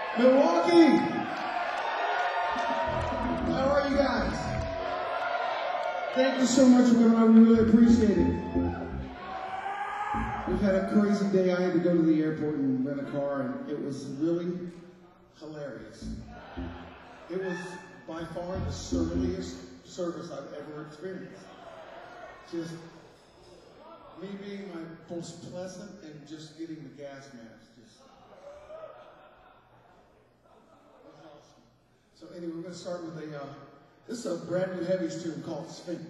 Milwaukee! How are you guys? Thank you so much for coming on. We really appreciate it. We've had a crazy day. I had to go to the airport and rent a car, and it was really hilarious. It was by far the surliest service I've ever experienced. Just me being my most pleasant and just getting the gas mask. So anyway, we're going to start with this is a brand new Heavies tune called Sphinx.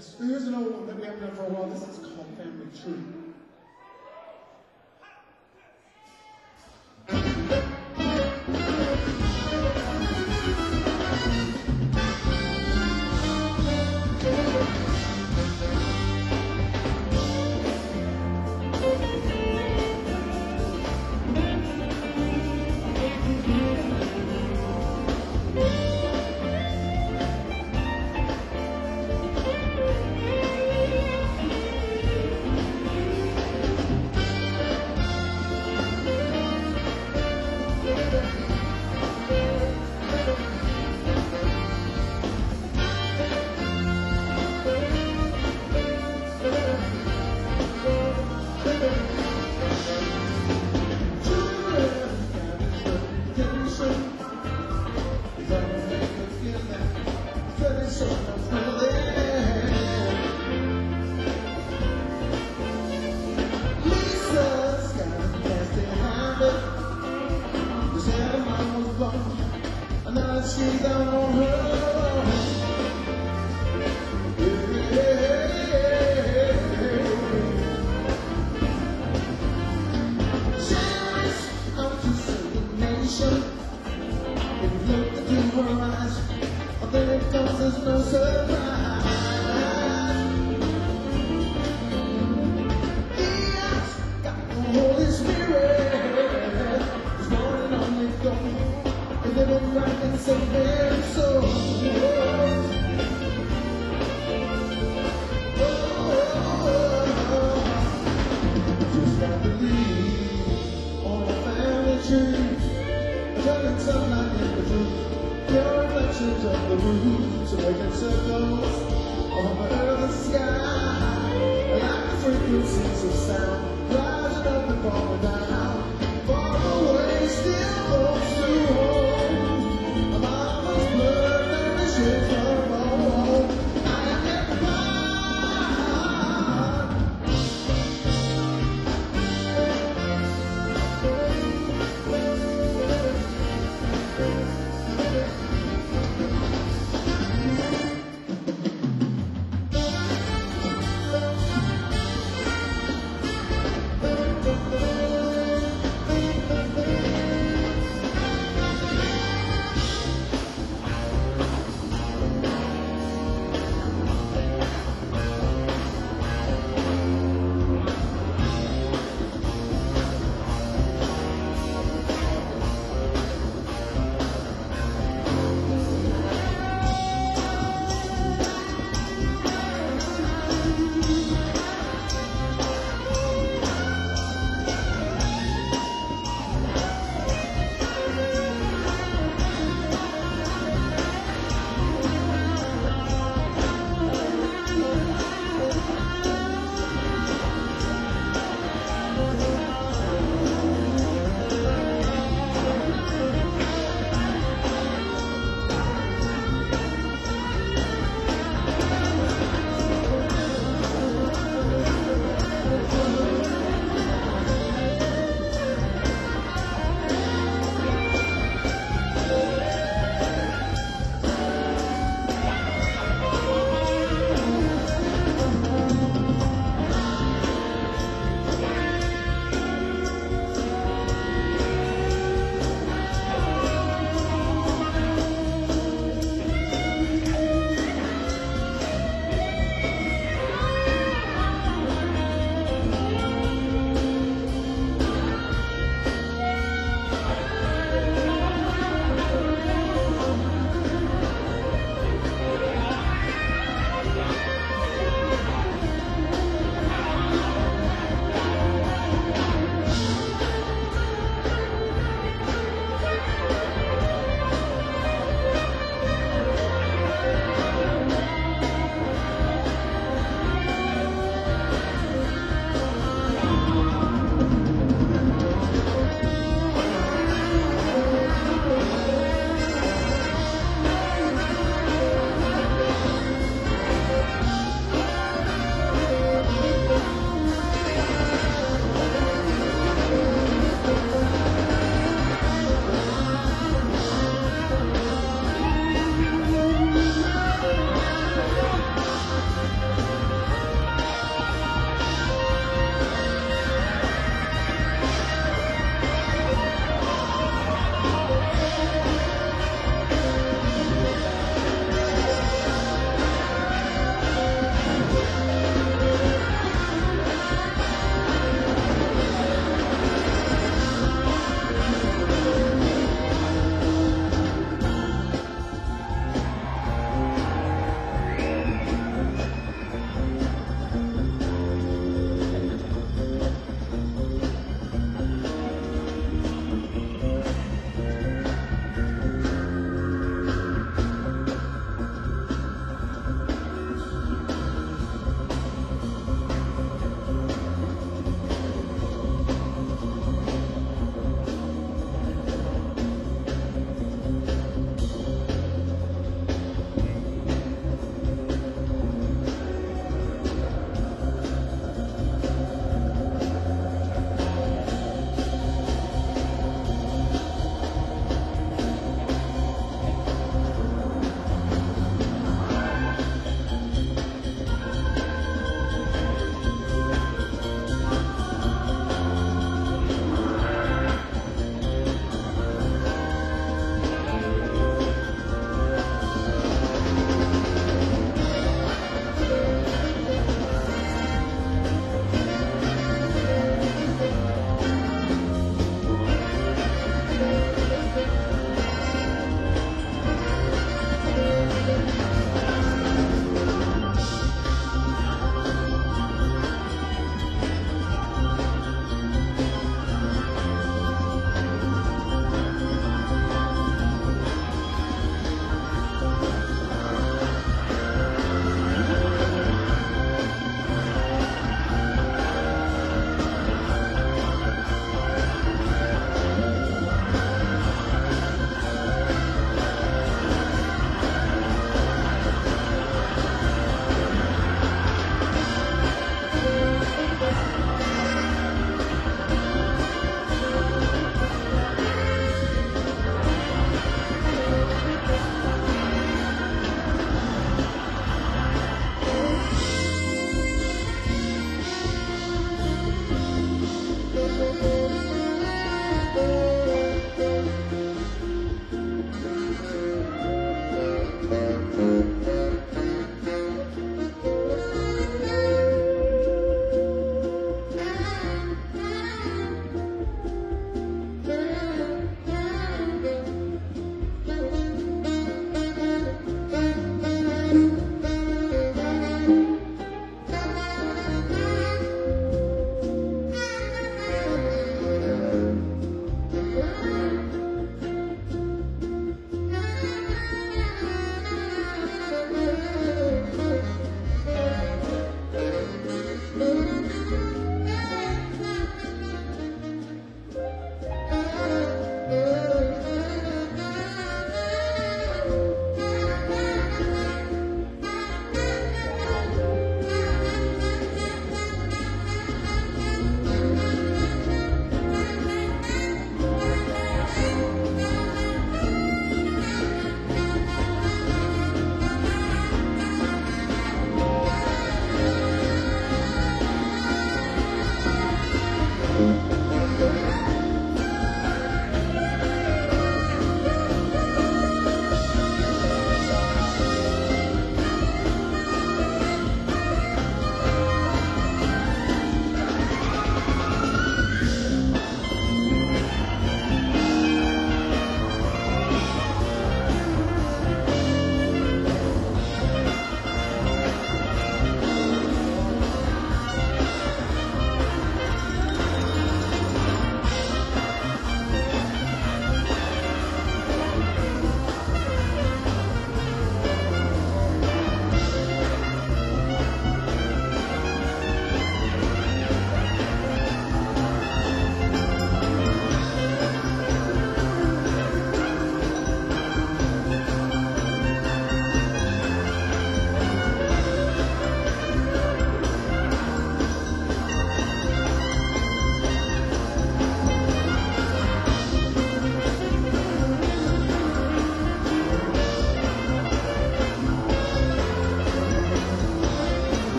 Here's an old one that we haven't done for a while. This is called Family Tree. She's on her Cherish out to see the nation. If you look into her eyes, then it comes as no surprise. He's got the Holy Spirit. He's running on the go. Living right in some very soul. Just like the leaves on a family tree, turning sunlight into pure reflections of the roots, awaken circles on the earth and sky, like the frequencies of sound, rising up and falling down, far away still close to home.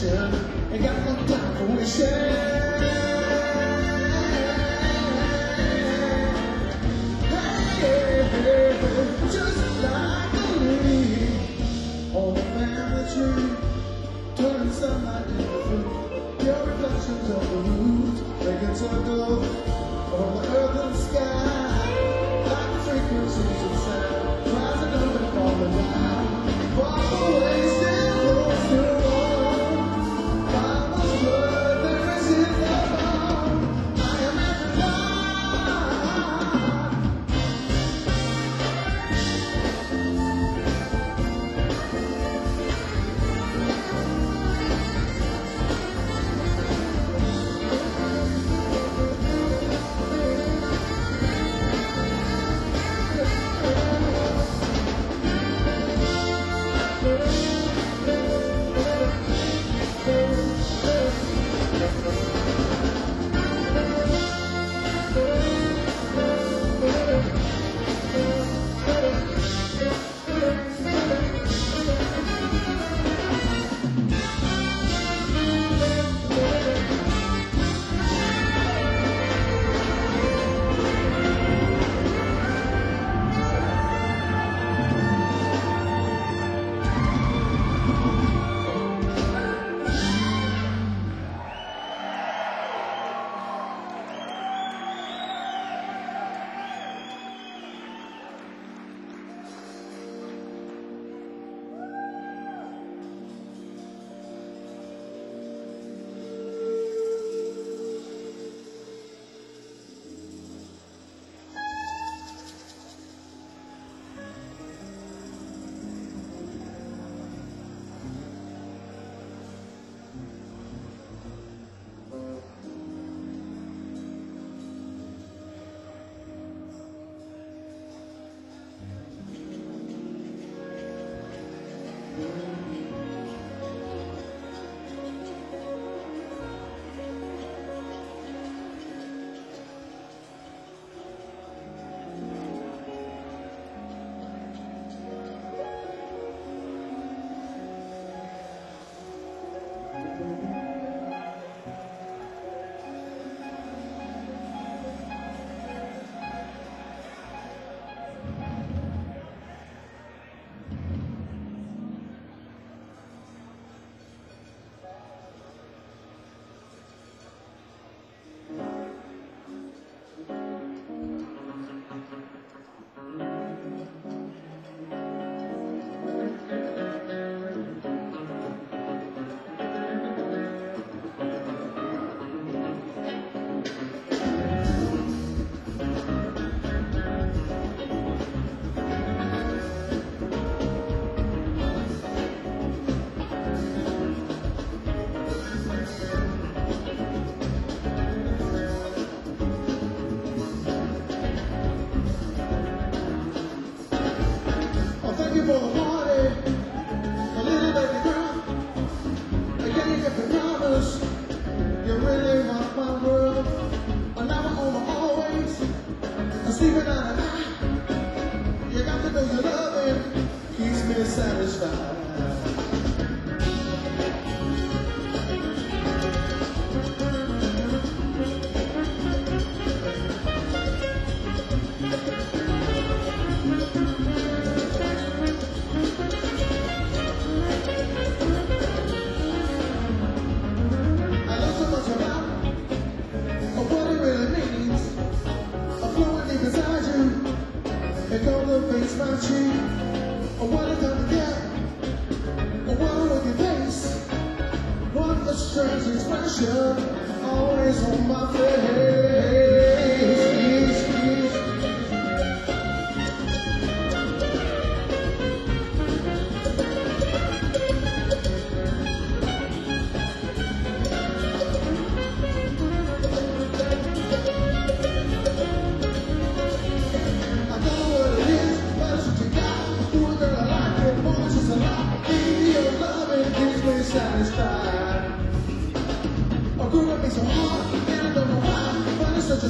passion. Ain't got no time for wishing. Just like a leaf on the family tree, turning sunlight into fruit. Your reflections on the roof, making circles on the earth and sky, like the frequencies of sound, rising up and falling down. Far away, still close to home. Mama's blood, there is in the bone. I am every one. For the party, a little baby girl. Again, you get the promise. You really rock my world. And now I'm over always. I'm sleeping out at night. You got to know your loving keeps me satisfied. It gonna face my cheek. I wanna come again. I wanna look your face. What a strange expression always on my face. Satisfied. Oh, good, it makes so hard, and I don't know why, but it's such a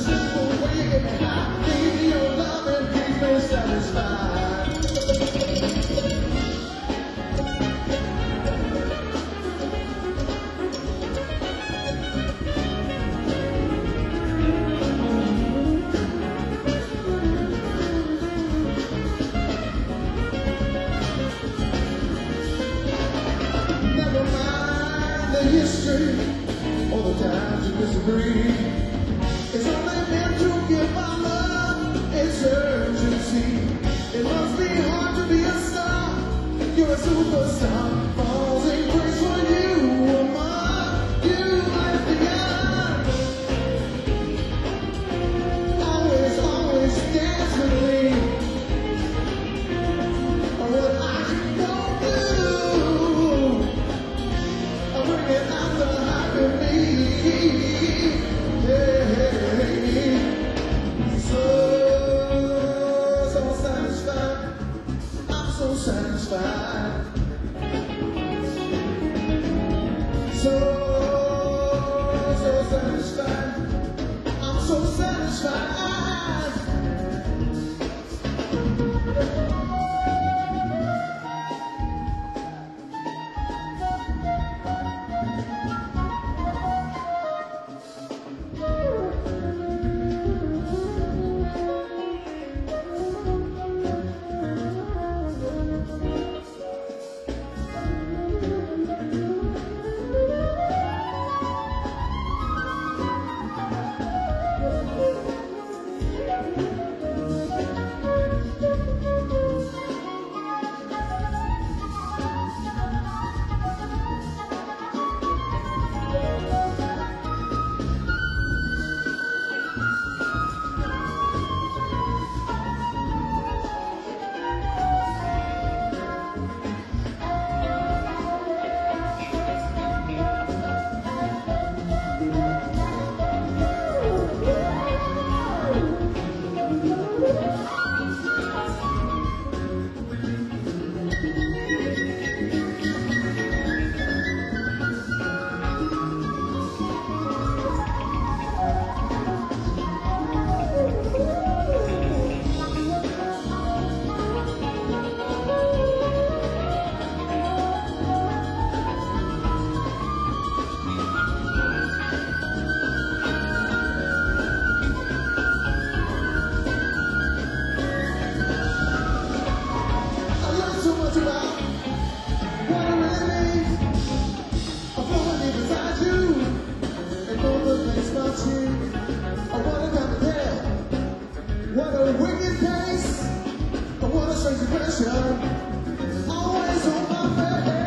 What a wicked place, what a strange impression, always on my face.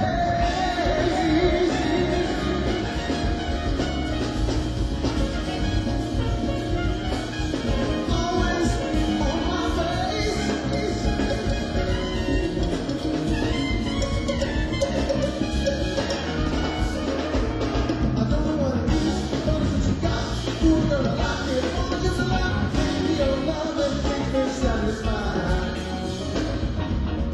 Always on my face. I don't know what it is, but it's what you got. You're gonna like it, or just a lot. Your love and make me satisfied.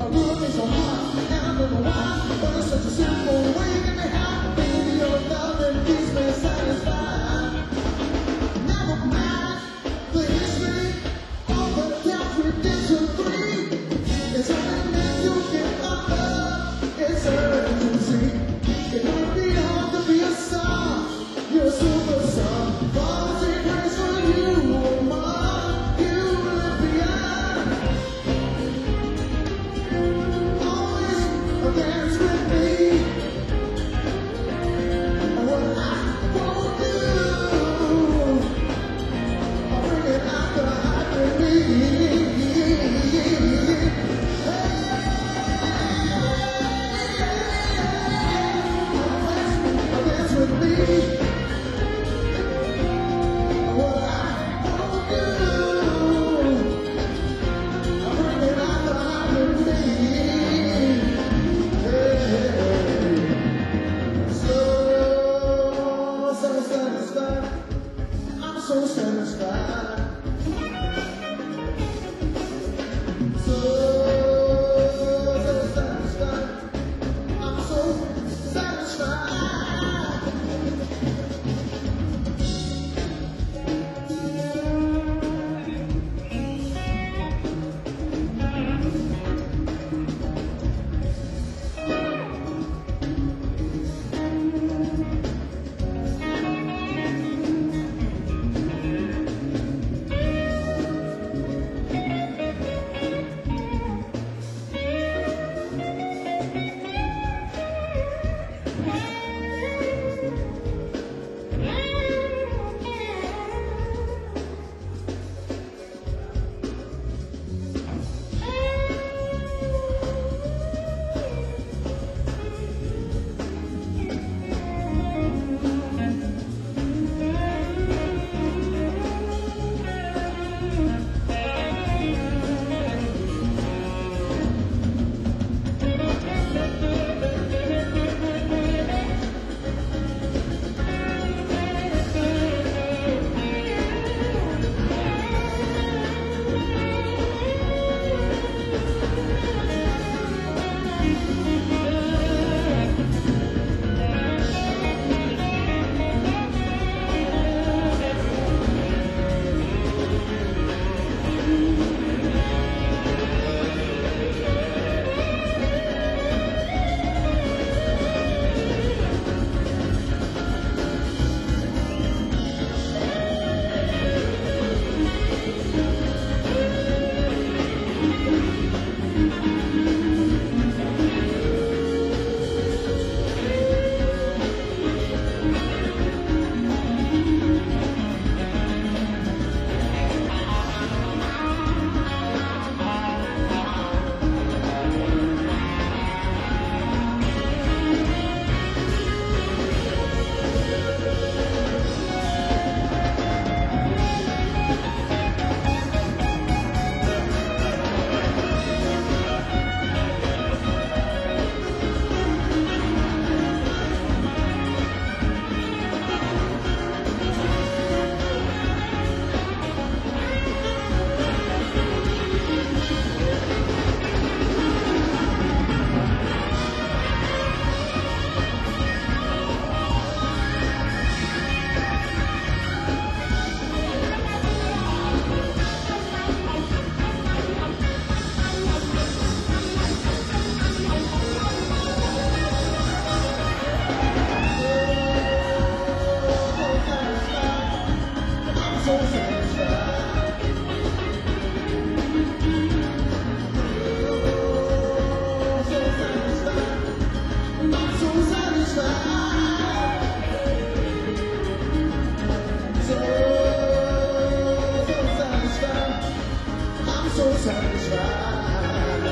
so satisfied.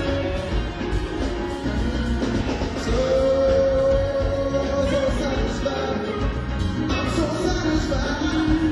So satisfied. I'm so satisfied.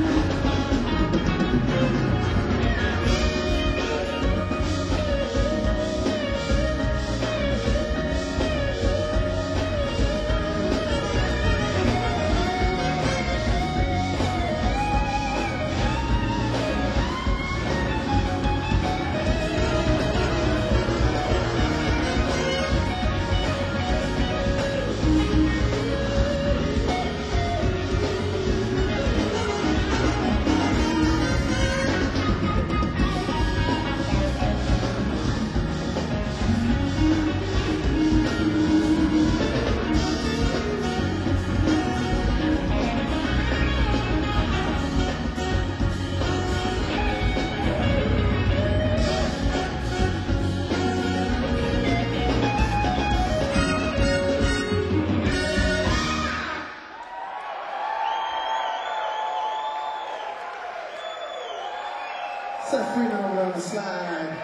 Seth Freeman over on the slide.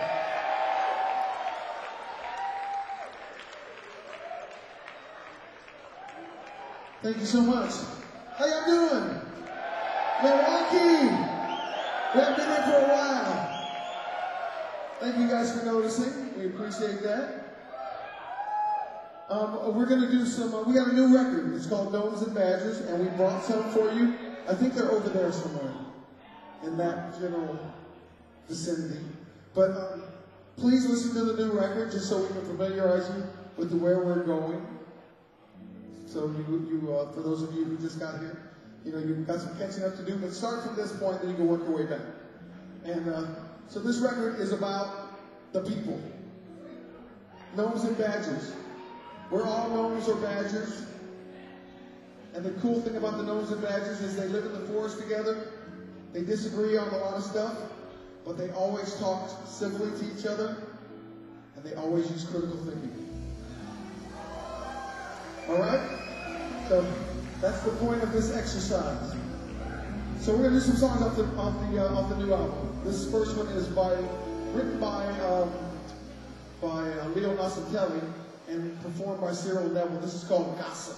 Thank you so much. How y'all doing? Milwaukee! We haven't been here for a while. Thank you guys for noticing. We appreciate that. We're going to do some, we got a new record. It's called Gnomes and Badgers, and we brought some for you. I think they're over there somewhere in that general vicinity. But please listen to the new record just so we can familiarize you with where we're going. So you for those of you who just got here, you know, you've got some catching up to do, but start from this point, then you can work your way back. And so this record is about the people. Gnomes and Badgers. We're all gnomes or badgers. And the cool thing about the gnomes and badgers is they live in the forest together. They disagree on a lot of stuff, but they always talk civilly to each other, and they always use critical thinking. All right? So that's the point of this exercise. So we're going to do some songs off the new album. This first one is written by Leo Nascitelli and performed by Cyril Neville. This is called Gossip.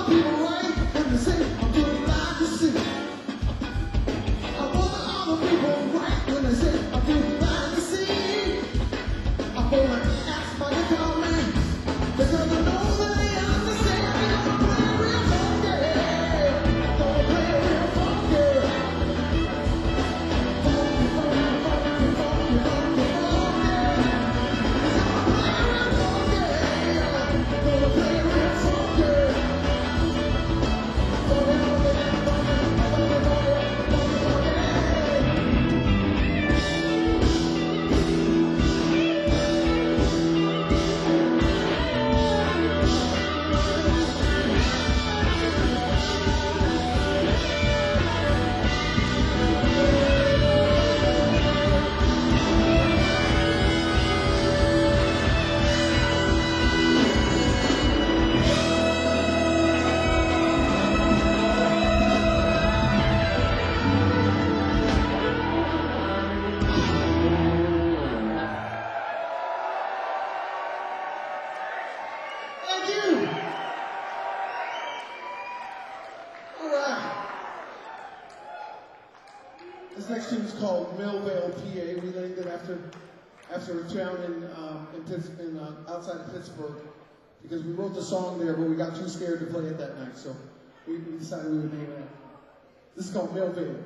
all the people right when they say I'm good like to see. I want all the people right when they say I'm good like to see. I'm gonna ask my guitar man because I know that they understand. I'm gonna play real funky. I'm gonna play real funky. Funky, funky, funky, funky, funky, funky. Gonna play real funky. Thank you. All right. This next tune is called Millvale, PA. We named it after a town outside of Pittsburgh because we wrote the song there, but we got too scared to play it that night, so we decided we would name it. This is called Millvale.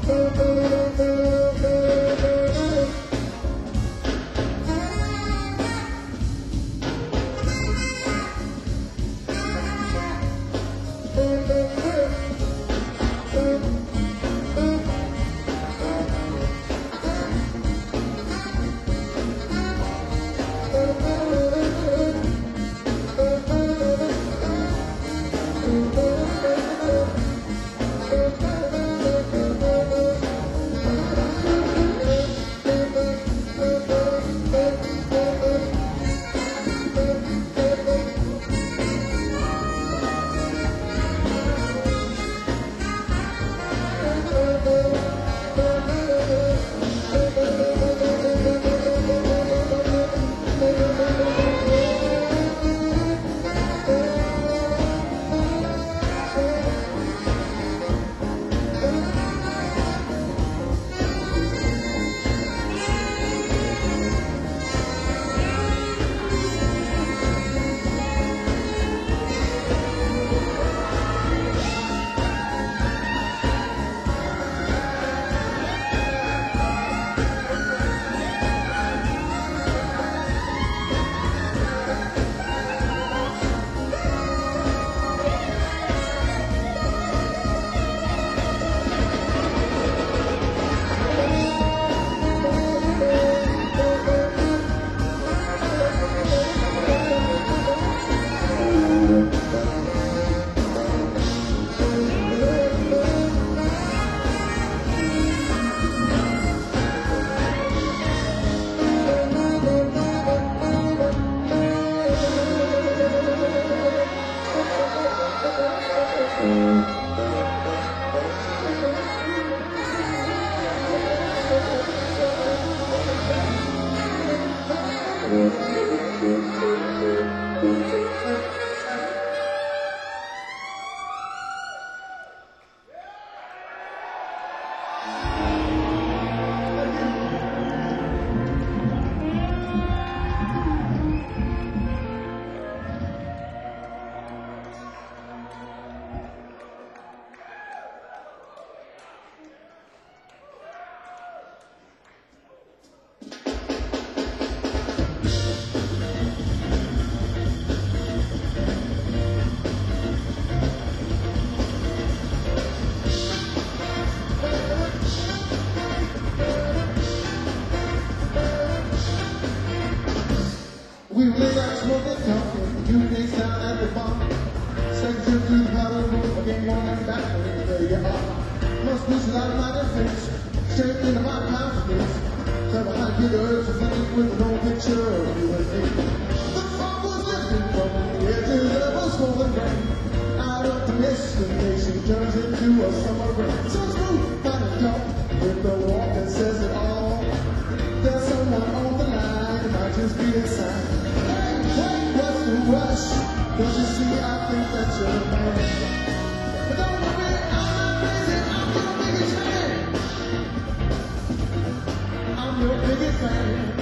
We lay out smoking, talking, you days down at the bar. Second trip through the powder room, again one and back, and there you are. Most pieces out of my face, straight into my confidence. Never had good urge to think with no picture of you and me. The fog was lifting from the edges of a swollen rain. Out of the mist, the nation turns into a summer rain. So smooth, kind of dark, with the walk that says it all. There's someone on the line, it might just be a sign. What's the rush? Don't you see, I think that you're the man. But don't worry, I'm not crazy, I'm your biggest fan. I'm your biggest fan.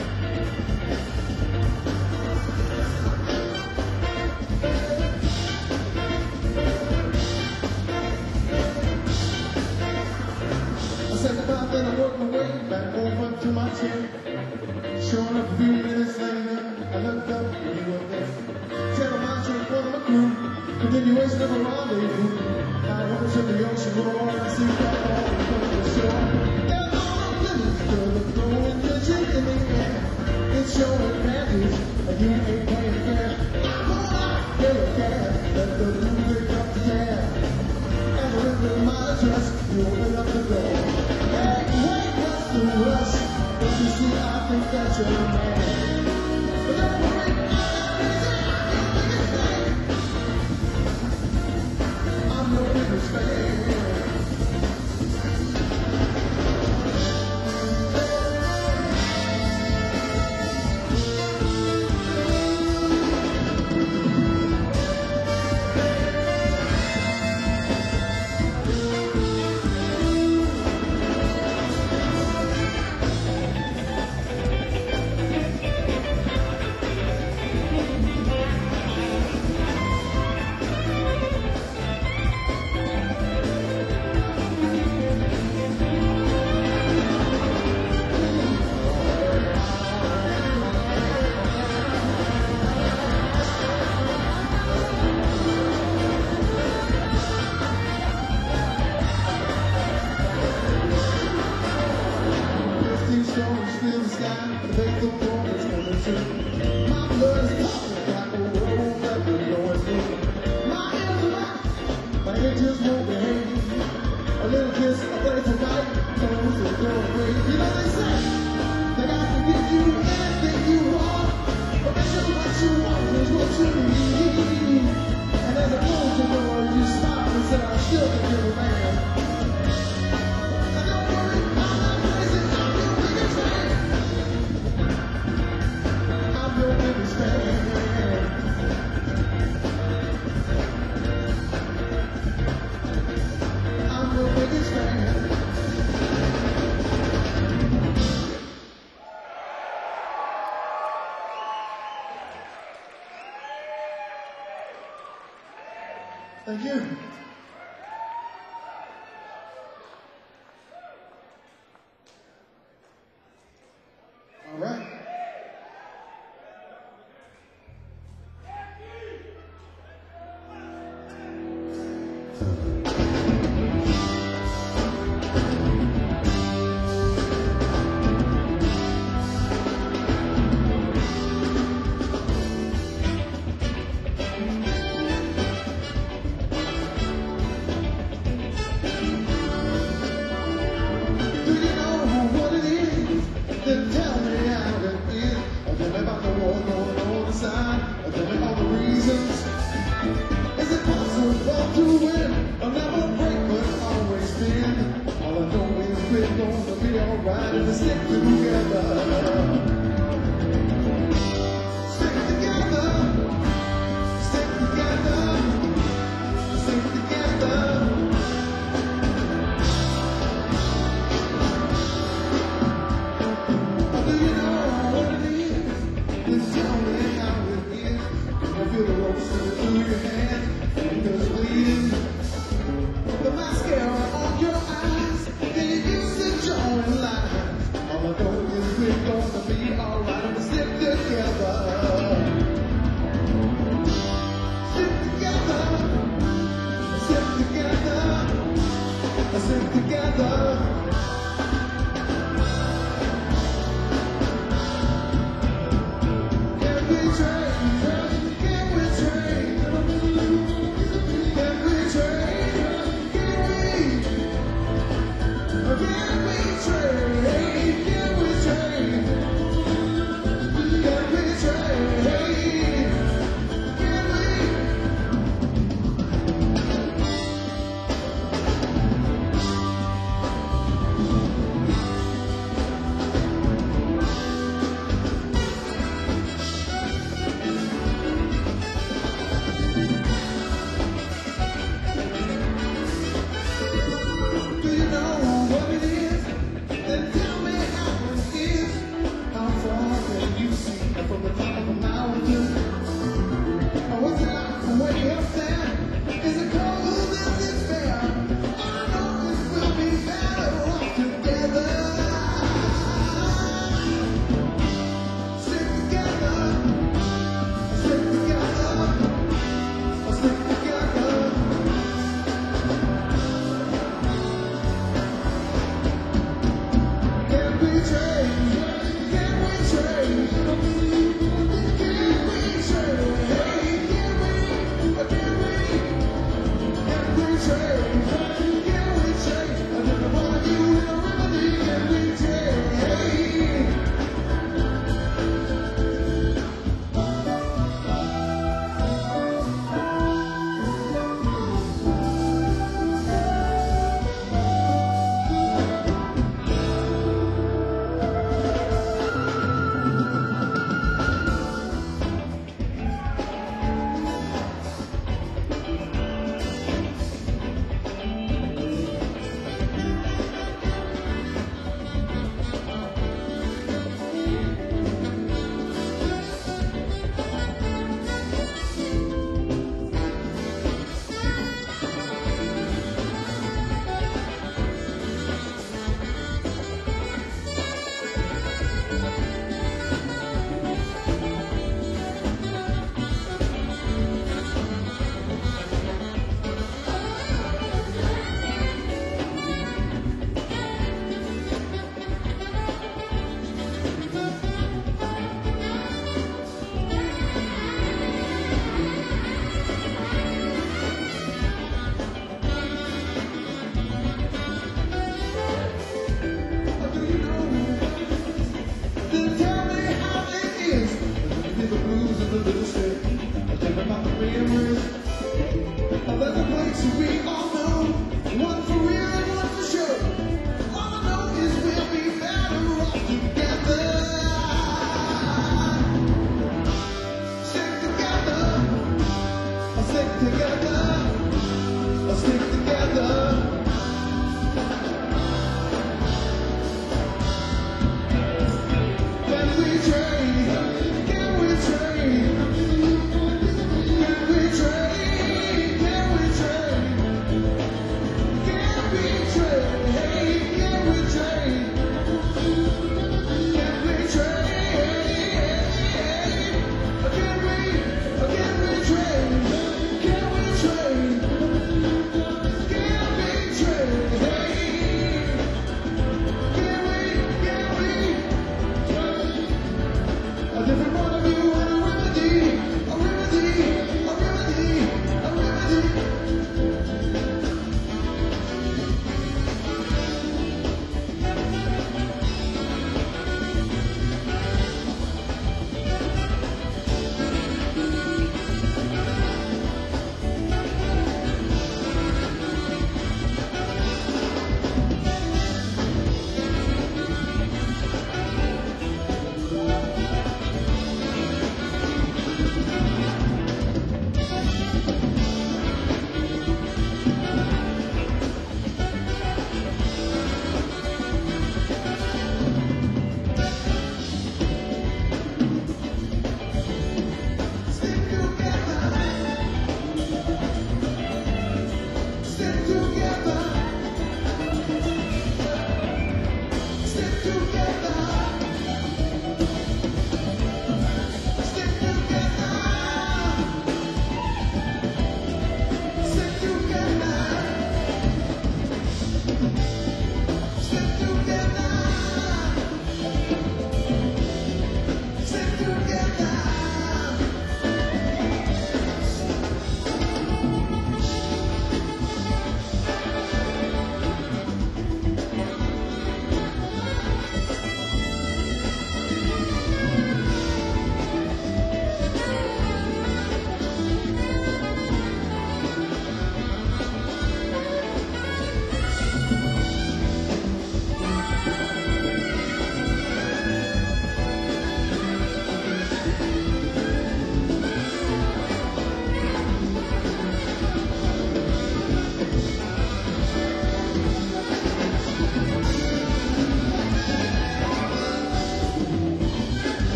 I said goodbye, then I worked my way back over to my chair. Showing up a few minutes later, I looked up and you were there. Said I'm out to the front of my crew, continuation of a rendezvous. I went to the ocean roar and see that all in front of the shore. There's all the limits to the flowing vision in the air. It's your advantage, and you ain't playing fair. I'm going out, get a cab, let the music up the tab. And the rhythm of my dress, you open up the door. Hey, wait, what's the rush? Don't you see, I think that you're the man. But don't worry, I'm your biggest fan. sky, the faith of war is coming true. My blood is popping, got the road that we're going through. My ears are out, my angels won't behave. A little kiss, a playful night, goes to go away. You know they say, that I can give you anything you want, but make sure what you want is what you need. And as I close the door, you stop and say, I still can give a man. And don't worry, I'm not crazy, I'm your biggest fan. I'm your biggest fan. I'm your biggest fan. Thank you. All right. Do you know what it is? Then tell me how it is. Tell me about the war going on inside. Tell me all the reasons. Is it possible to win? I'll never break, but always been. All I know is we're gonna be alright if we stick together. Stick together. Stick together. Stick together. Do you know what it is? Just tell me how it is. I feel the rope through your hand, fingers bleeding. The mascara on your eyes, can you use the drawing line? All I know is we're gonna be alright if we stick together. Stick together. Stick together. Stick together. Do you know what it is? Then tell me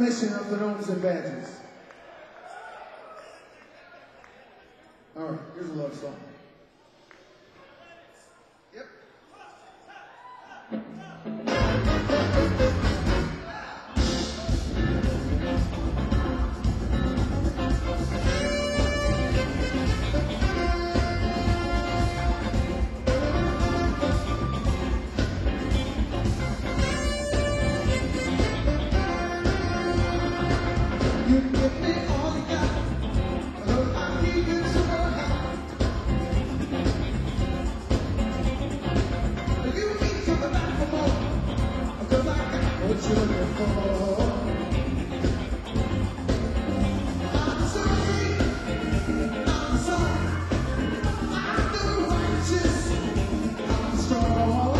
recognition of the gnomes and badges. All right, here's a love song. Yep. You give me all you got, although I need you somehow. You need something back for more, 'cause I got what you're looking for. I'm sorry, I'm sorry, I'm the righteous, I'm strong.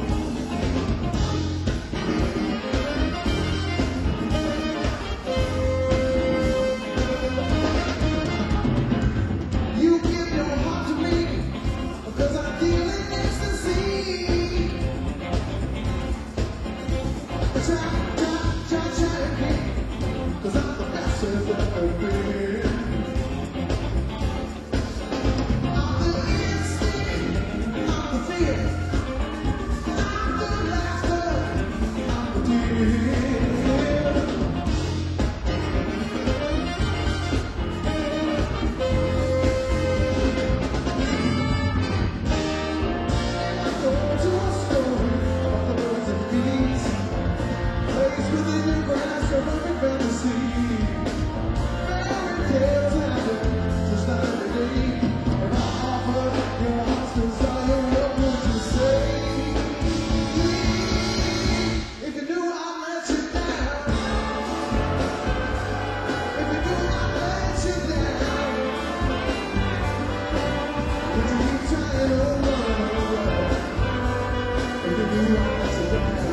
You give your heart to me, because I feel in ecstasy. Try again, 'cause I'm the best of everything. I'm the instinct, I'm the fear, I'm the laughter, I'm the tear. I go to a story about the birds and bees, place within your grasp of every fantasy. Fairy tales happen just like every day. If I offer your heart's desire, what would you say? If you knew I let you down, if you knew I let you down, would you keep trying over and over? If you knew I let you down.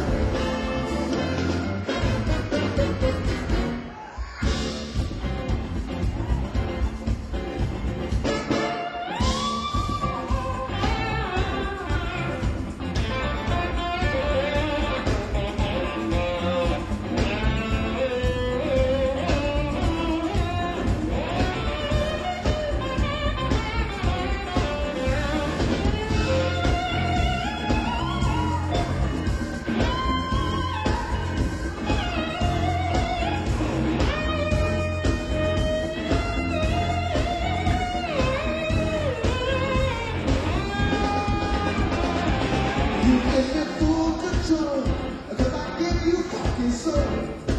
You give me full control, 'cause I give you fucking soul.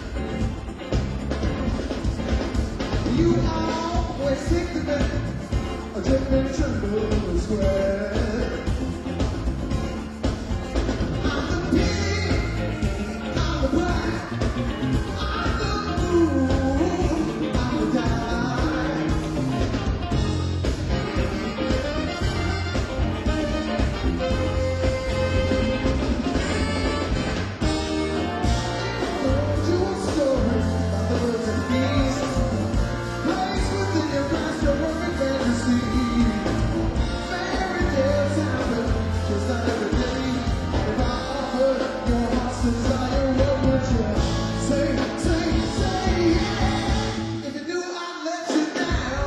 You always stick to me, a different tremble and sweat. I'm the pig, I'm the black, I'm the moon, I'm the die. To a story about the birds and bees, place within your grasp your perfect fantasy. Fairy tales happen just like every day. If I offer your heart's desire, what would you say? Say, yeah. If you knew I'd let you down,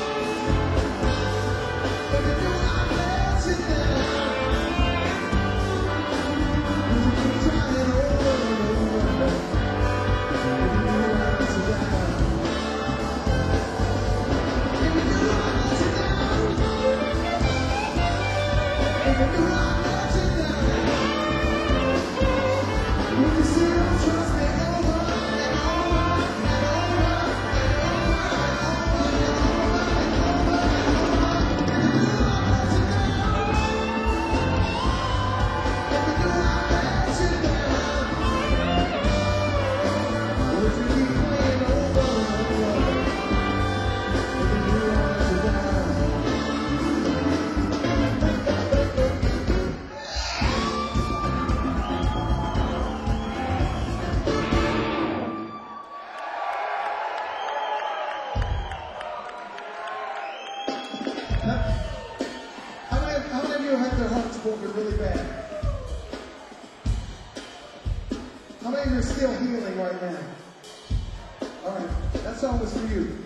if you knew I'd let you down, would you keep trying over and over? How many of you have their hearts broken really bad? How many of you are still healing right now? That song was for you.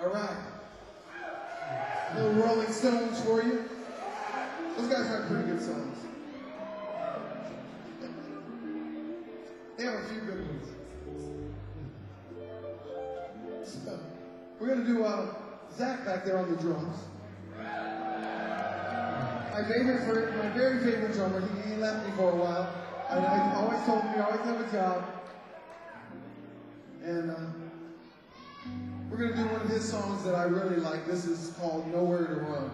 All right. Little Rolling Stones for you. Those guys write pretty good songs. They have a few good ones. So, we're going to do Zach back there on the drums. My very favorite drummer. He left me for a while. And I always told him he always have a job. And we're going to do one of his songs that I really like. This is called Nowhere to Run.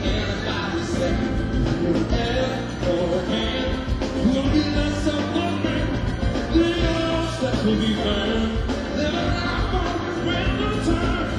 Anybody say, beforehand, will be less of the man, the else that will be found. Live a life on random times.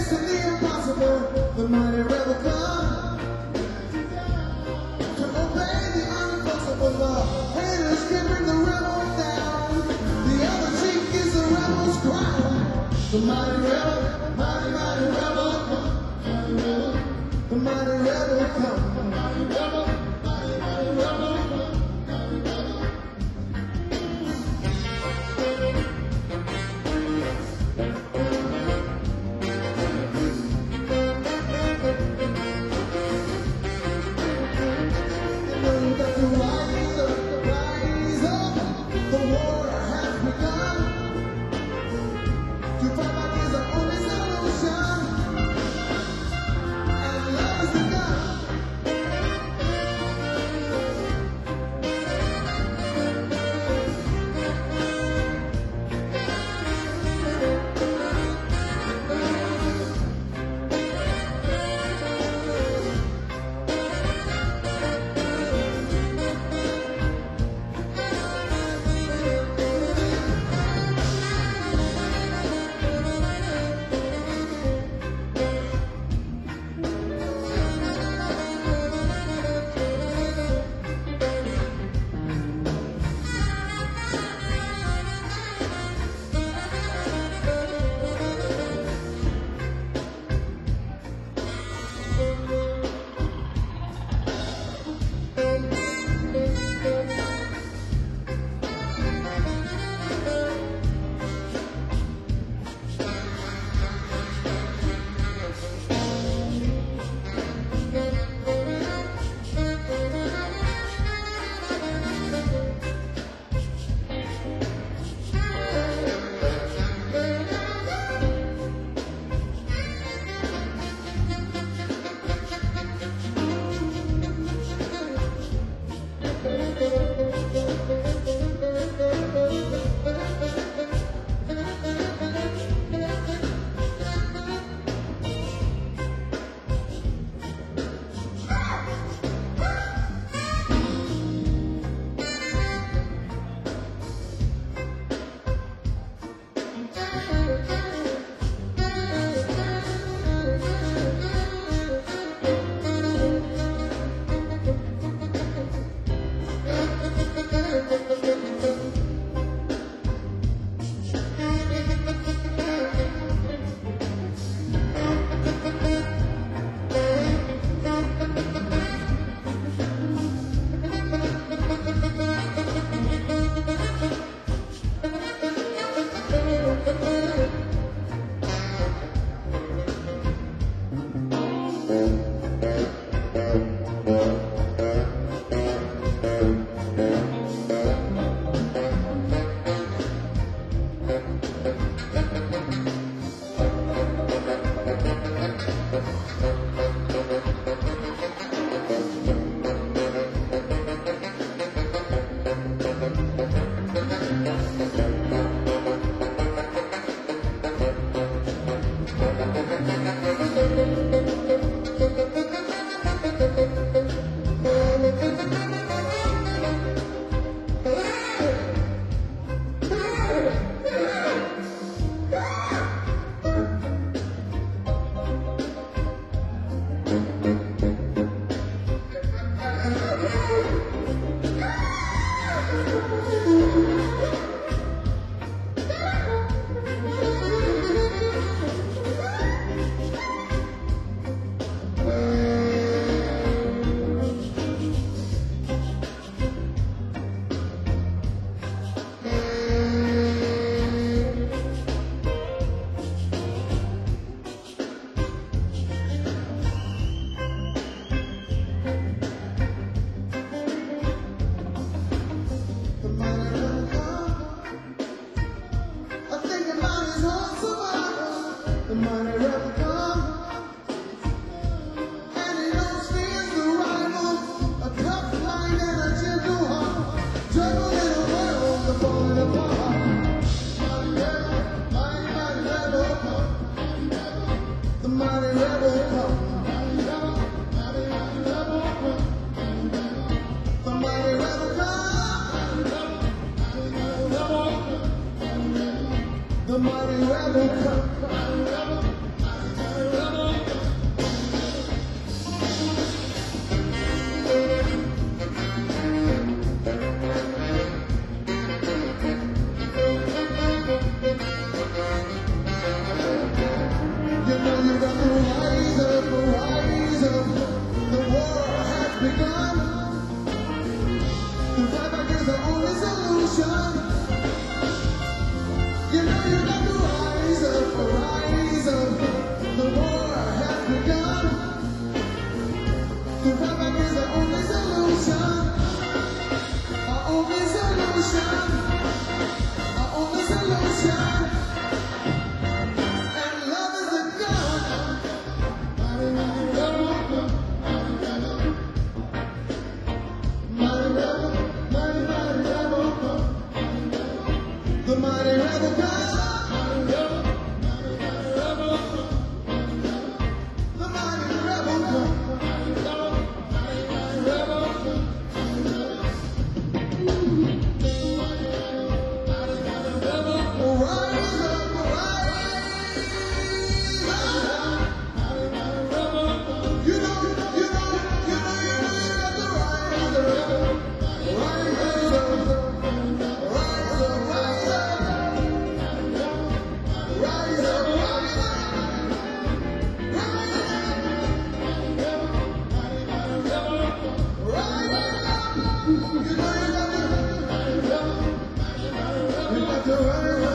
facing the impossible, the mighty rebel come to obey the unenforceable law. Haters can bring the rebel down. The other cheek is the rebel's crown. The mighty rebel, mighty rebel come. The mighty rebel come. Mighty rebel, mighty rebel come. The mighty rebel come. got to rise up, rise up. The war has begun. The fight back is the only solution. You know you got to rise up, rise up. The war has begun. The fight back is the only solution. Our only solution. Our only solution. And love is a gun. Mighty rebel, mighty rebel, mighty rebel. The mighty rebel gun. The mighty rebel gun. Rise up, rise up. You know you got to rise up. Rise up, rise up, rise up. Rise up, rise up. Rise up. You know you got to rise up.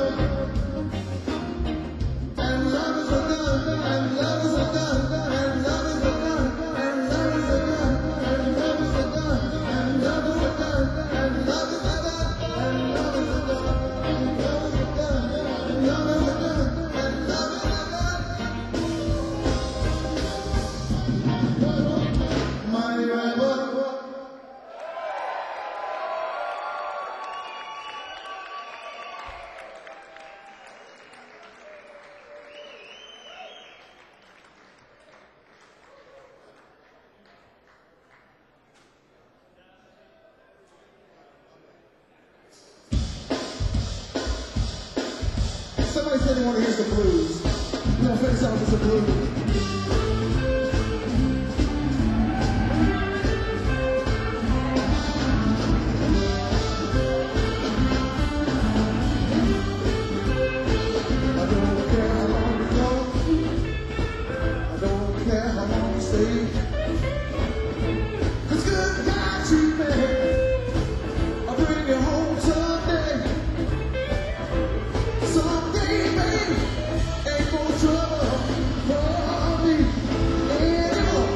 And love is a gun, and love is a gun, and love is a gun, and love is a gun, and love is a gun, and love is a gun, and love is a gun, and love is a gun, and love is a gun, and love is a gun, and love is a gun. Mighty rebel. Somebody said they want to hear some blues. We're going to finish off with some blues. I don't care how long you go. I don't care how long you stay. 'Cause good God treatment, I'll bring you home someday. Someday, baby, ain't no trouble for me anymore.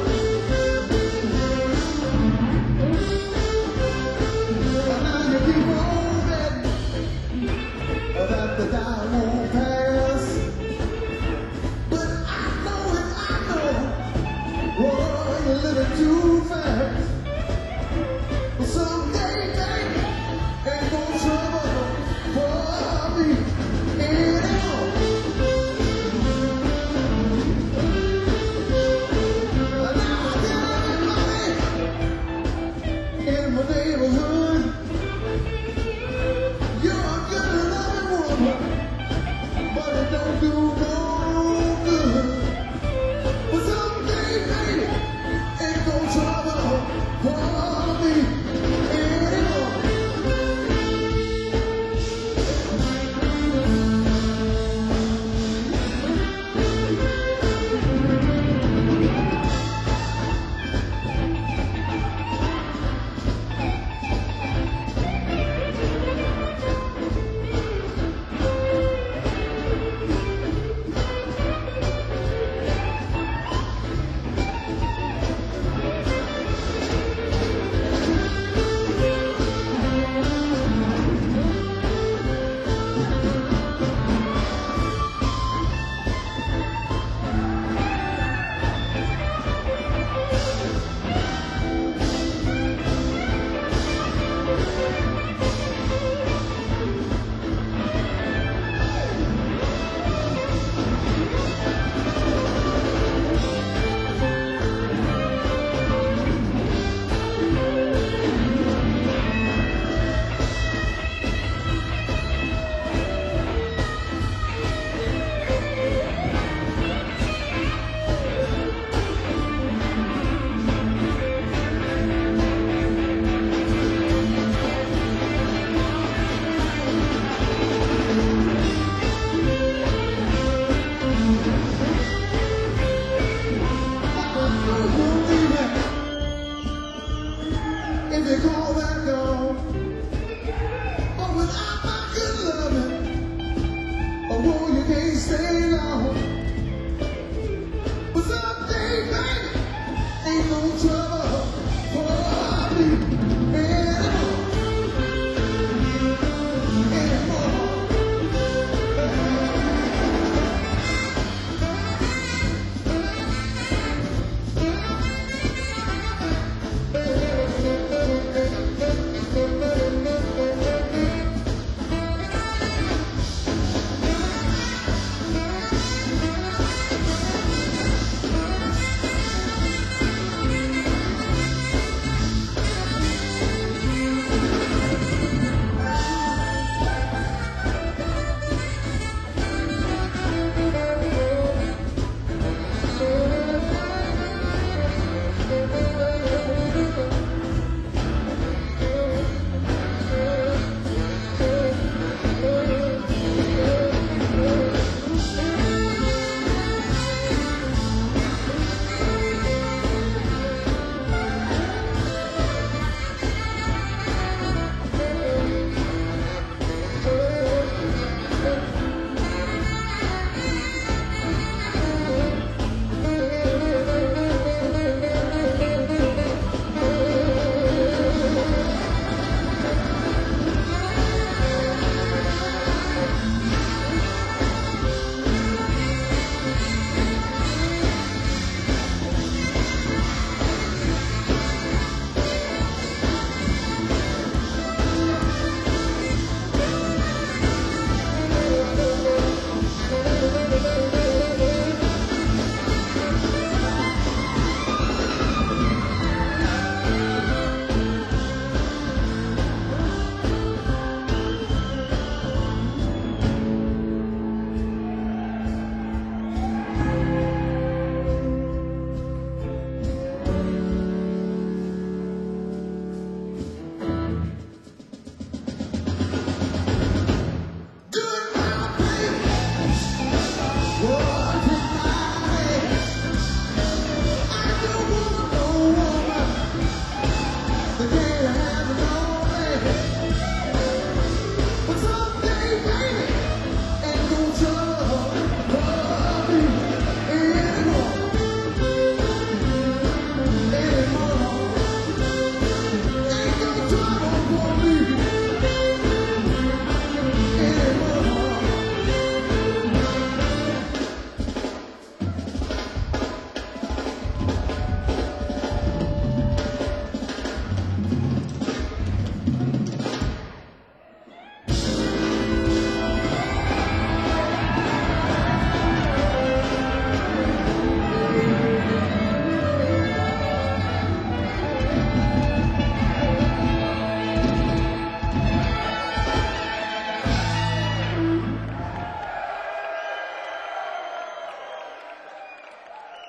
And now you keep on betting that the time won't pass. But I know it, I know. Oh,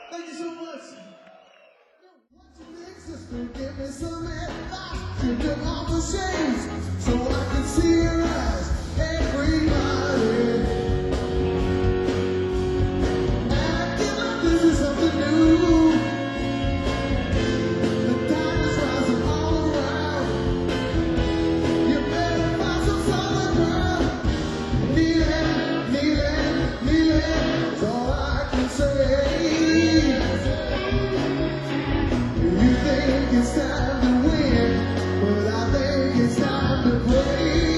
Thank you so much. What you big sister, give me some advice. You took off the shades so I can see your eyes. Everybody acting like this is something new. The tide is rising all around. You better find some solid ground. Kneeling, is all I can say. You think it's time to win, but I think it's time to play.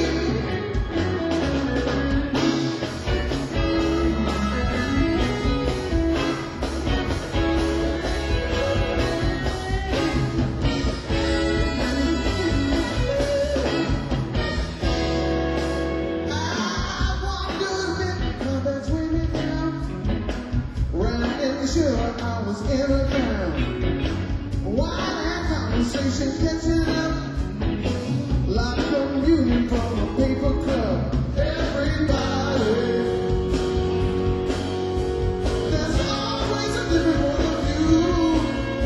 I wondered if comebacks way me down. Right in the shirt, I was in a gown. Why that conversation catching up like communion from a paper cup? Everybody, there's always a different point of view.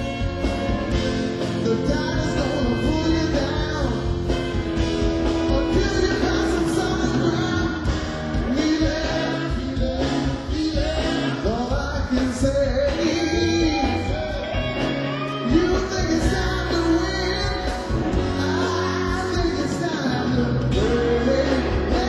The tide is gonna pull you down until you find some solid ground. Kneeling, all I can say. You think it's time to win? I think it's time to play.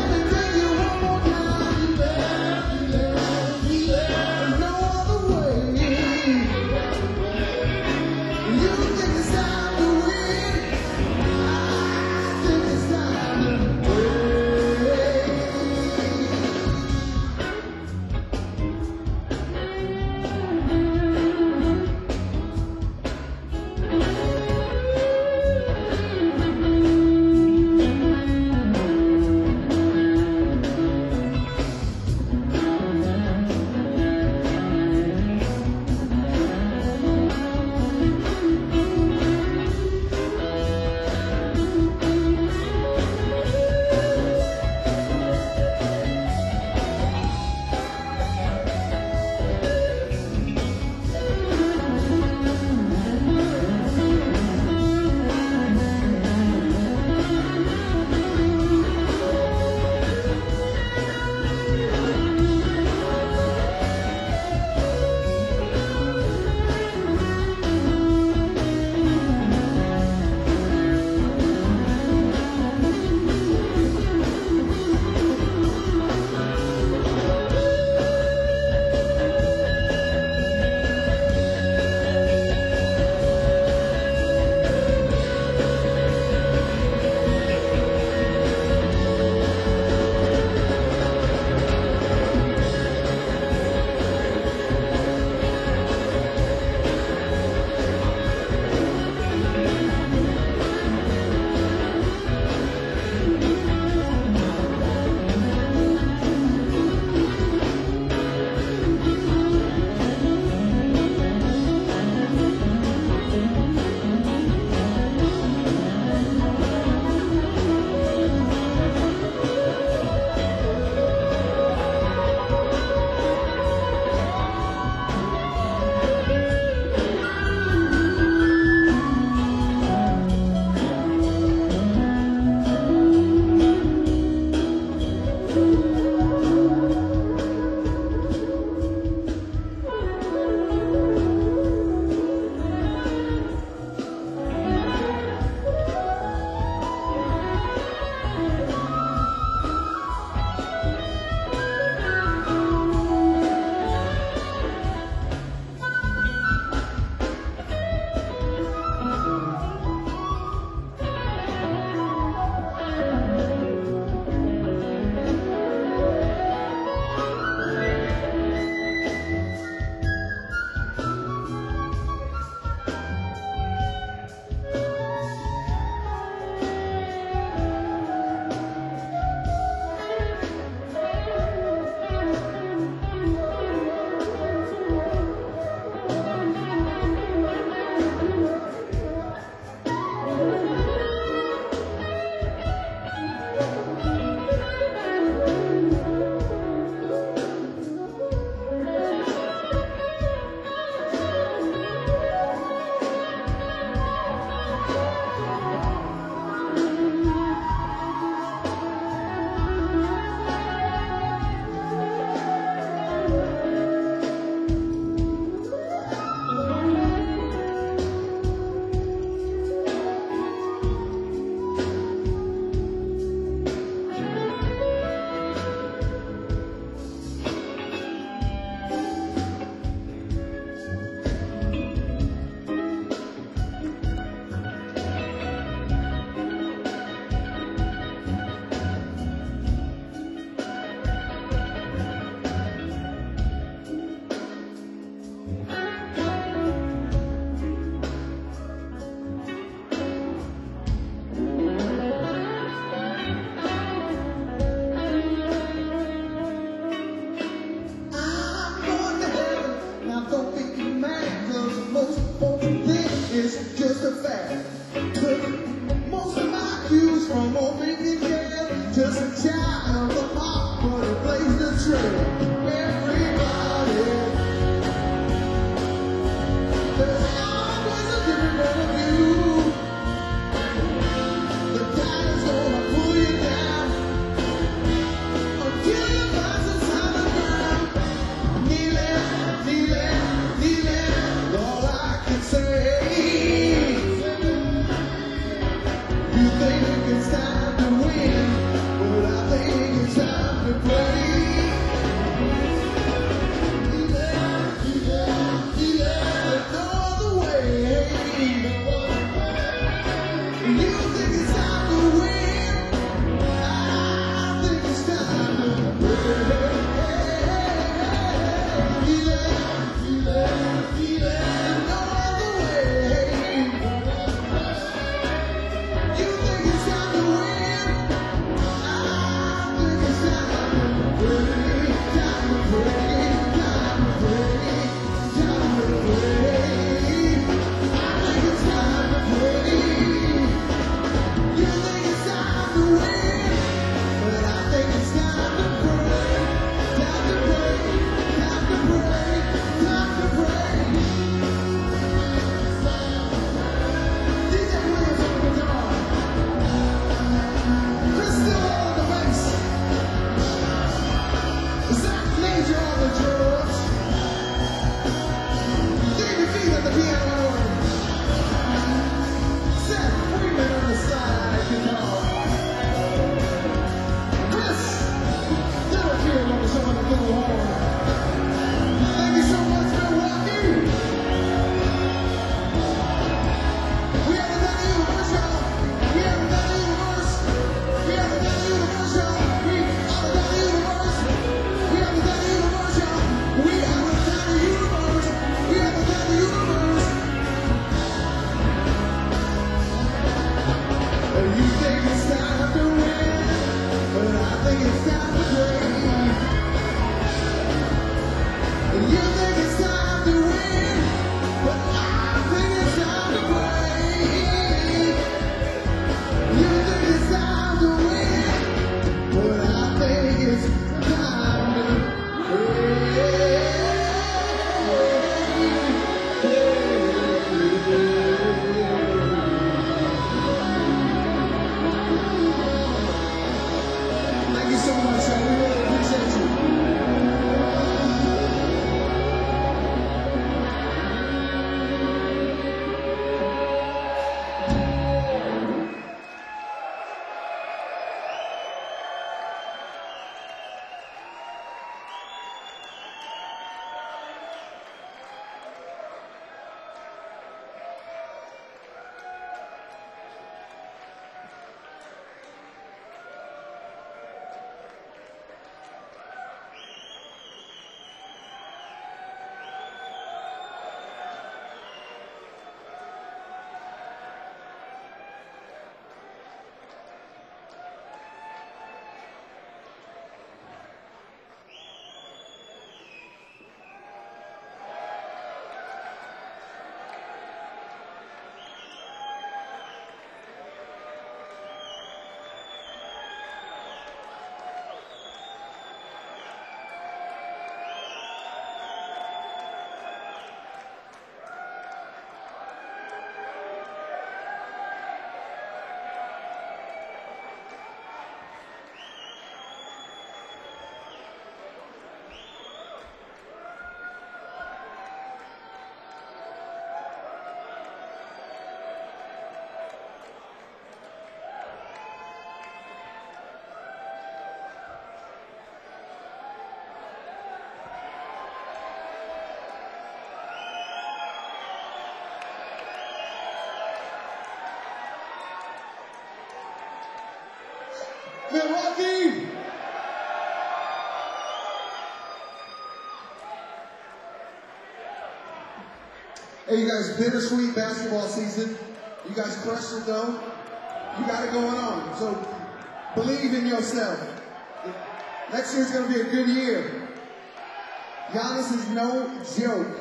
Hey, you guys, bittersweet basketball season. You guys crushed it, though. You got it going on. So believe in yourself. Next year's going to be a good year. Giannis is no joke.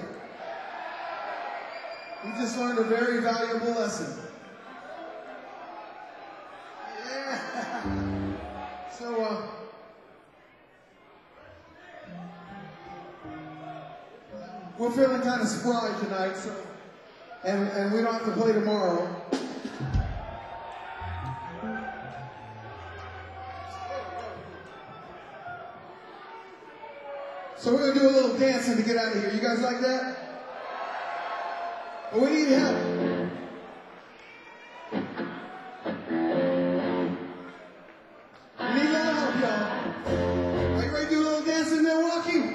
He just learned a very valuable lesson. Yeah. So, we're feeling kind of spry tonight, so, and we don't have to play tomorrow. So we're going to do a little dancing to get out of here. You guys like that? But we need help. We need a little help, y'all. Are you ready to do a little dance in Milwaukee?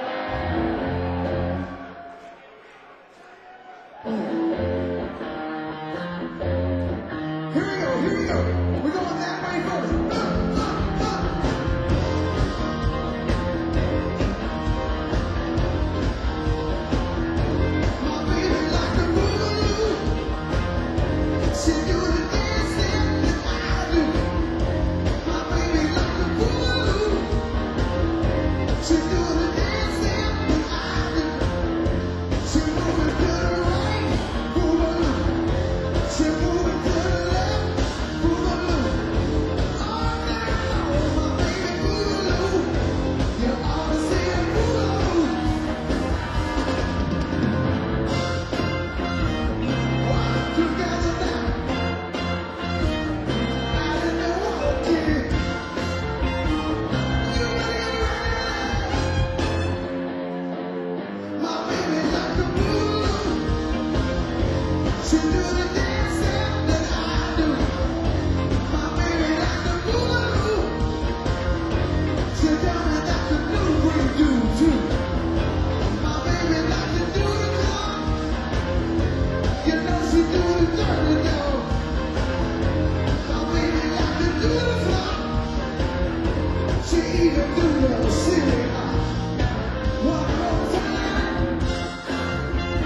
Here we go. We're going that way first. My baby like the boogaloo. She do the dancing that I do. My baby like the boogaloo. She do the dancing that I do. She moving to the right, boogaloo. She moving to the left, boogaloo. Oh, now, my baby boogaloo. You ought to see a boogaloo. One together now, out in the walking. You ready? My baby like the boogaloo. She do the dancing that I do. My baby like the boogaloo. She tell me that the new we do too. My baby like to do the club. You know she do the dirty dog. My baby like to do the flop. She even do the silly hop. One more time.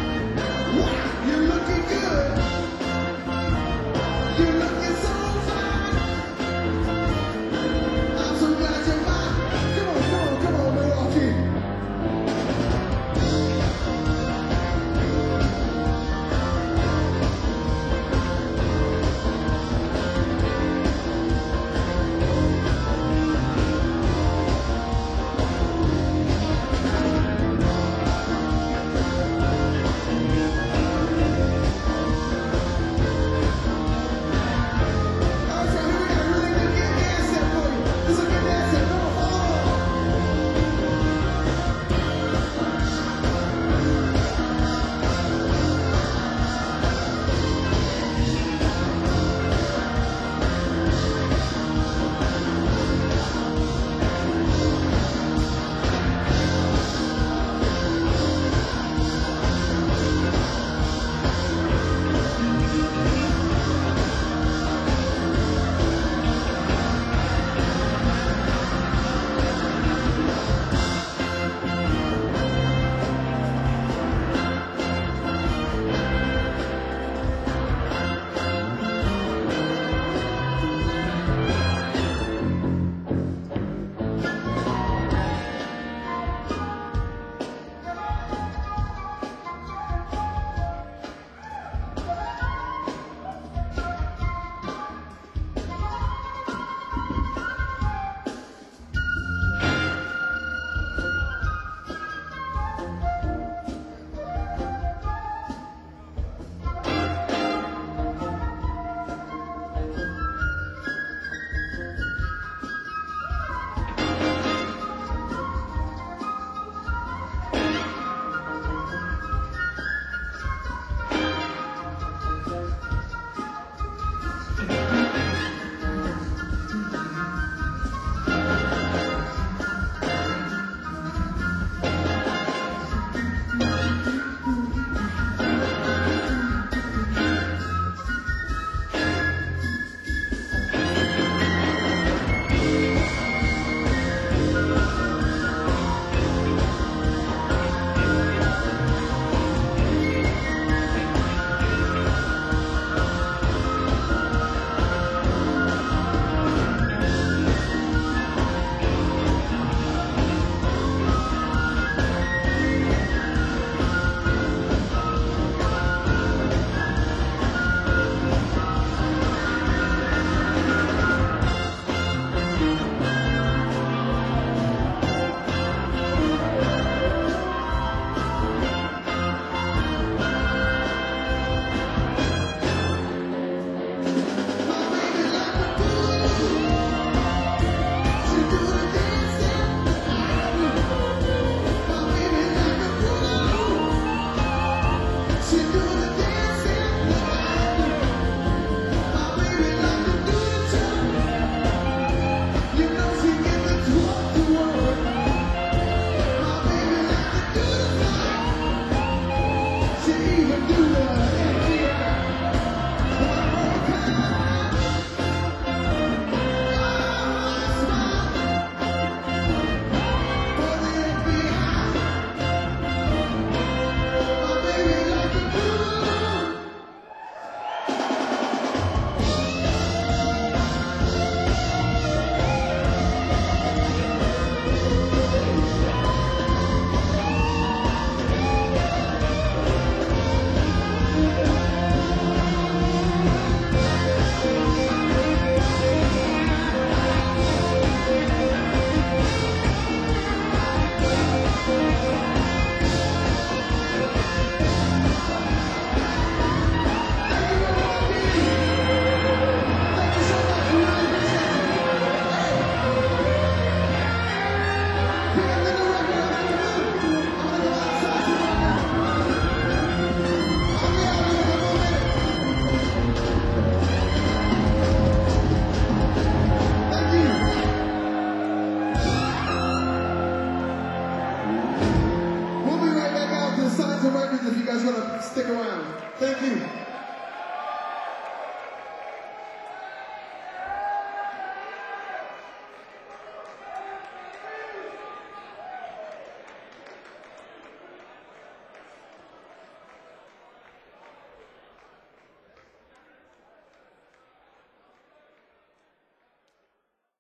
the records if you guys want to stick around. Thank you.